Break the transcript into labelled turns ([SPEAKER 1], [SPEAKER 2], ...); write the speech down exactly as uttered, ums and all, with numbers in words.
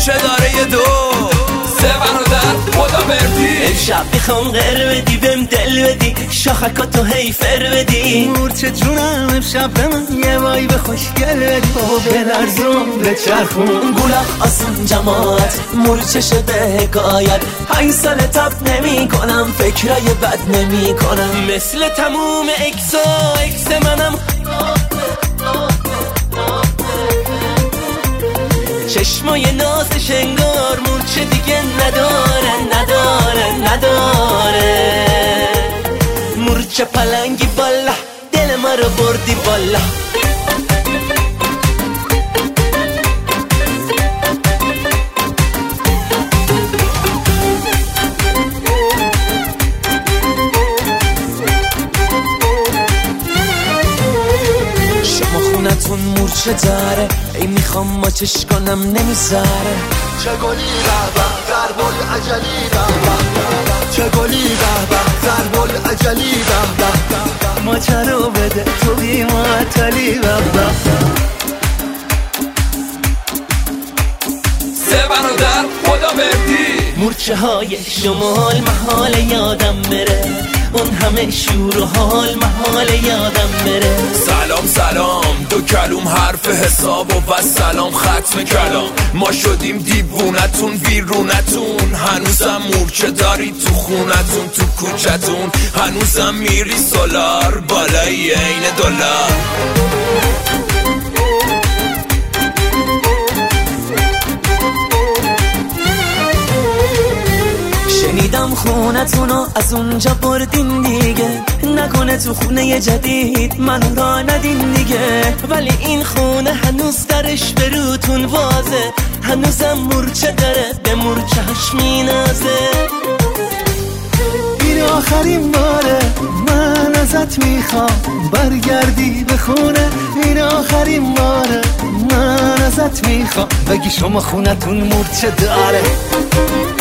[SPEAKER 1] مورچه داره یه دو سه برادر خدا بردی
[SPEAKER 2] امشب میخوام غیر بدی بهم دل بدی شاخکاتو هی فر بدی
[SPEAKER 3] مورچه جونم امشب به من یه وایب خوشگل بدی بلرزون به چرخون
[SPEAKER 2] گولاخ آسون جماعت مورچه شده حکایت پنج سال تب نمی کنم فکرای بد نمی کنم مثل تموم اکسا اکس منم چشمای نازش انگار مورچه دیگه نداره نداره نداره مورچه پلنگی بالا دل ما رو بردی بالا خونتون مورچه داره ای میخوام ماچش کنم نمیذاره
[SPEAKER 4] چه گلی به به ضرب العجلی به به چه گلی به به ضرب العجلی به به
[SPEAKER 3] ماچه رو بده تو بی معطلی به به
[SPEAKER 1] سه برادر خدا بردی
[SPEAKER 2] مورچه های شمال محال یادم بره اون همه شور و حال محال یادم بره
[SPEAKER 1] سلام سلام دو کلوم حرف حساب و بس سلام ختم کلام ما شدیم دیوونتون ویرونتون هنوزم مورچه داری تو خونتون تو کوچتون هنوزم میری سولار بالای عین دلار
[SPEAKER 2] شنیدم خونتونو از اونجا بردین دیگه نکنه تو خونه جدید منو را ندین دیگه ولی این خونه هنوز درش به روتون وازه هنوزم مورچه داره به مورچهش مینازه
[SPEAKER 3] این آخرین باره من ازت میخوام برگردی به خونه این آخرین باره من ازت میخوام بگی شما خونتون مورچه داره